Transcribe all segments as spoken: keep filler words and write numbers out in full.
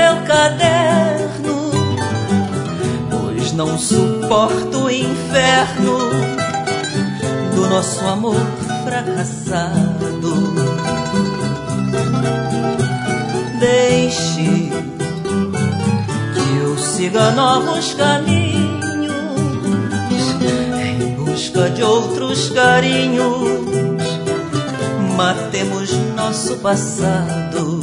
meu caderno, pois não suporto o inferno do nosso amor fracassado. Deixe que eu siga novos caminhos em busca de outros carinhos. Matemos nosso passado.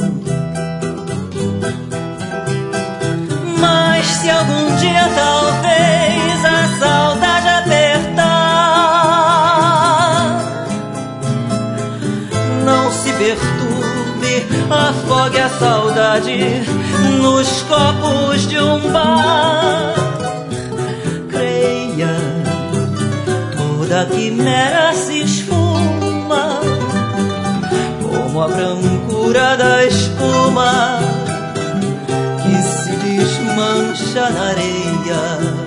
Mas se algum dia talvez a saudade apertar, não se perturbe, afogue a saudade nos copos de um bar. Creia, toda quimera se esfuma como a brancura da espuma que se desmancha na areia.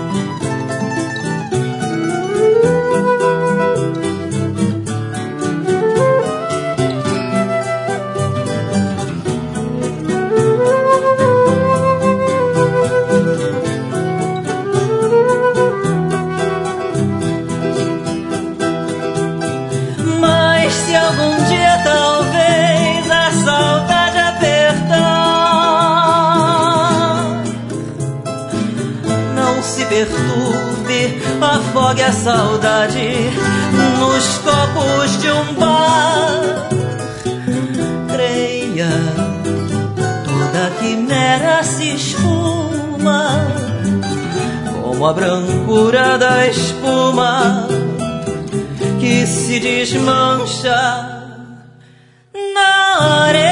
Mas se algum dia talvez a saudade apertar, não se perturbe, afogue a saudade nos copos de um bar. Creia, toda quimera se esfuma como a brancura da espuma que se desmancha na areia.